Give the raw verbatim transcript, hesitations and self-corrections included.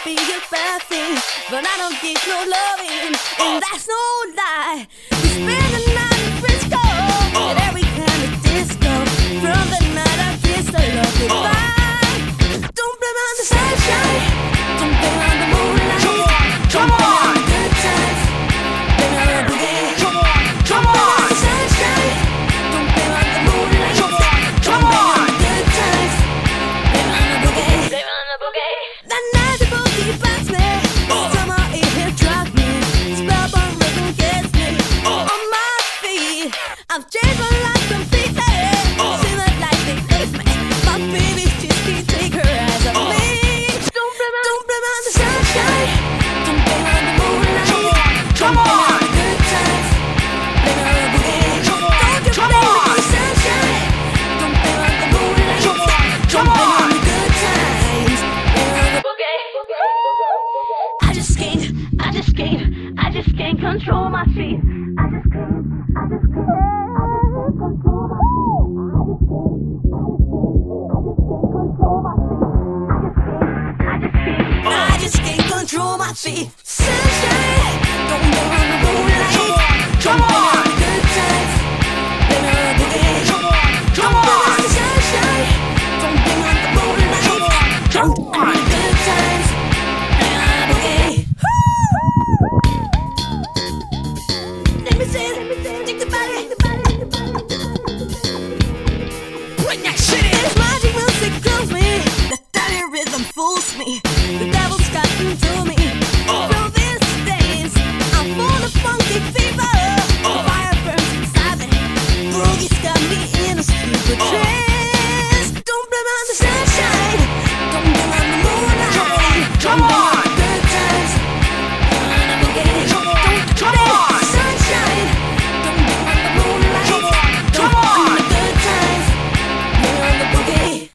might be a bad thing, but I don't get no loving, and that's no lie. We spend the night in Frisco, at every kind of disco. From the night I kissed her love goodbye. Don't blame it on the sunshine, don't blame it on the moonlight. Don't blame it on the good times, blame it on the boogie. Come on, come on. Don't blame it on the sunshine, don't blame it on the moonlight. Don't blame it on the good times, blame it on the boogie. Blame it on the boogie. That night the boogie bites me, summer it hit drop me, spellbound rhythm gets me on my feet. I've changed my life completely. See that light they leave me. My babies just can't take her eyes off me. Don't blame it, don't blame it on the sunshine, don't blame it on the moonlight. Don't blame it on the good times, blame it on the boogie. Don't you blame it on the sunshine, don't blame it on the moonlight. Don't blame it on the good times, blame it on the boogie. I just can't, I just can't, I just can't control my feet. I just can't, I just can't, I just can't control my feet. I just can't, I just can't, I just can't control my feet. I just can't, I just can't, I just can't control my feet. Sunshine, don't blame it on the moonlight. Don't blame it on the good times, blame it on the boogie. Don't blame it on the sunshine, don't blame it on the moonlight. Don't blame it on the good times, blame it on the boogie. Let me see it, think about it. Bring that shit in. This magic music kills me, the dirty rhythm fools me, the devil's gotten to me. Through these days, I'm full of funky fever. The fire burns inside me, boogie's got me in a stupid trance. Don't blame it on the sunshine, don't blame it on the moonlight. Don't blame